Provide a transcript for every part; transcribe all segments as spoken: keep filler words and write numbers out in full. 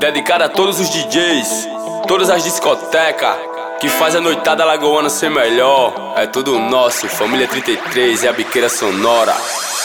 dedicada a todos os D Js, todas as discotecas que faz a noitada alagoana ser melhor. É tudo nosso, família trinta e três e a biqueira sonora.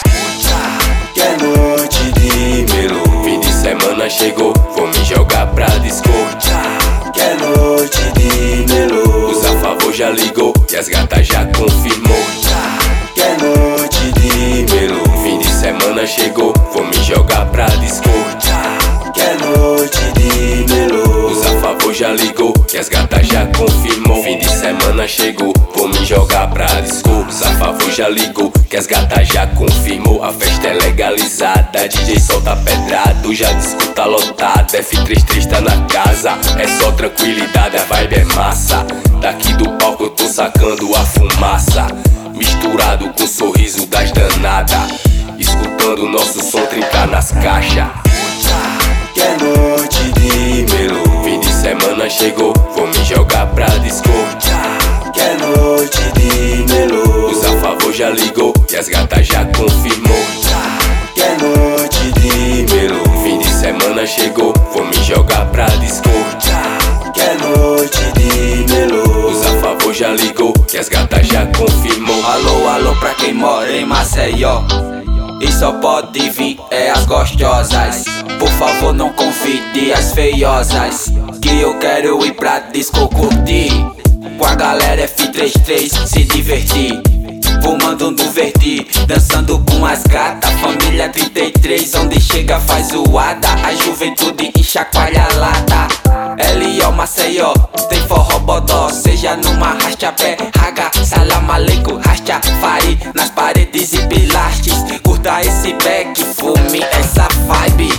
Que é noite de melô, Fim de semana chegou, vou me jogar pra disco. que é noite de melô, Os a favor já ligou e as gatas já confirmou. que é noite de melô, Fim de semana chegou, vou me jogar pra disco. que é noite de melô, Os a favor já ligou e as gatas já confirmou. Fim de semana chegou, vou me jogar pra disco. Os a favor já ligou que as gatas já confirmou. A festa é legalizada, D J solta pedrado, já discuta lotada. F trinta e três tá na casa, é só tranquilidade, a vibe é massa. Daqui do palco eu tô sacando a fumaça, misturado com o sorriso das danadas, escutando nosso som trincar nas caixas. que é noite de melô, Fim de semana chegou, vou me jogar pra disco. que é noite de melô, Os a favor já ligou e as gatas já confirmou. que é noite de melô, Fim de semana chegou, vou me jogar pra disco. que é noite de melô, Os a favor já ligou e as gatas já confirmou. Alô, alô pra quem mora em Maceió, e só pode vir é as gostosas. Por favor não convide as feiosas, que eu quero ir pra disco curtir, com a galera F trinta e três se divertir, fumando no verde, dançando com as gatas. Família trinta e três, onde chega faz zoada, a juventude e chacoalha a lata. L O Maceió, tem forró bodó, seja numa rastapé, raga, salam aleikum, rastafari, nas paredes e pilastes. Curta esse back, fume essa vibe.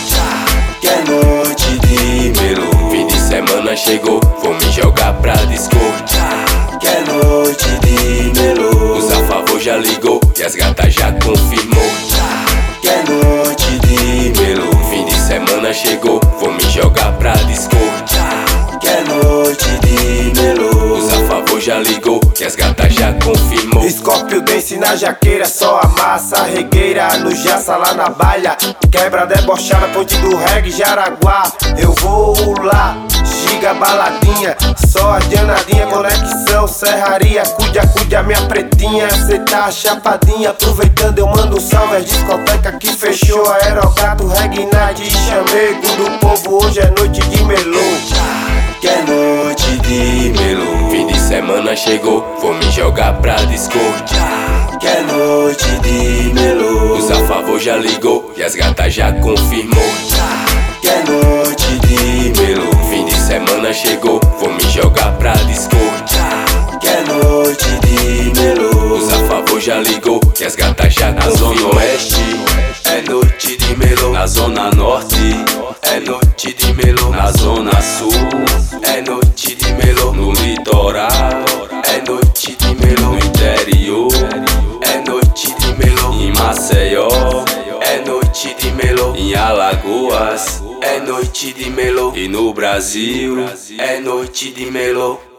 que é noite de melô, Fim de semana chegou, vou me jogar pra disco. que é noite de melô, Os a favor já ligou e as gatas já confirmou. que é noite de melô, Fim de semana chegou, vou me jogar pra disco. que é noite de melô, Os a favor já ligou e as gatas já confirmou. Scorpio Dance na jaqueira, só a massa, regueira no jaça lá na balha, quebra debochada, ponte do reggae, Jaraguá. Eu vou lá, giga baladinha, só as danadinha, conexão, serraria, cuide, cuide a minha pretinha, cê tá chapadinha, aproveitando eu mando um salve às discoteca que fechou, Aerogato, Reggae Night e chamego do povo, hoje é noite de melô, que é noite de melô, Fim de semana chegou, vou me jogar pra disco. que é noite de melô, Os a favor já ligou e as gatas já confirmou. que é noite de melô, Fim de semana chegou, vou me jogar pra disco. que é noite de melô, Os a favor já ligou e as gatas já confirmou. Na zona oeste é noite de melô, na zona norte é noite de melô, na zona sul é noite de melô, no litoral é noite de melô, no interior é noite de melô, em Maceió é noite de melô, em Alagoas é noite de melô, e no Brasil é noite de melô.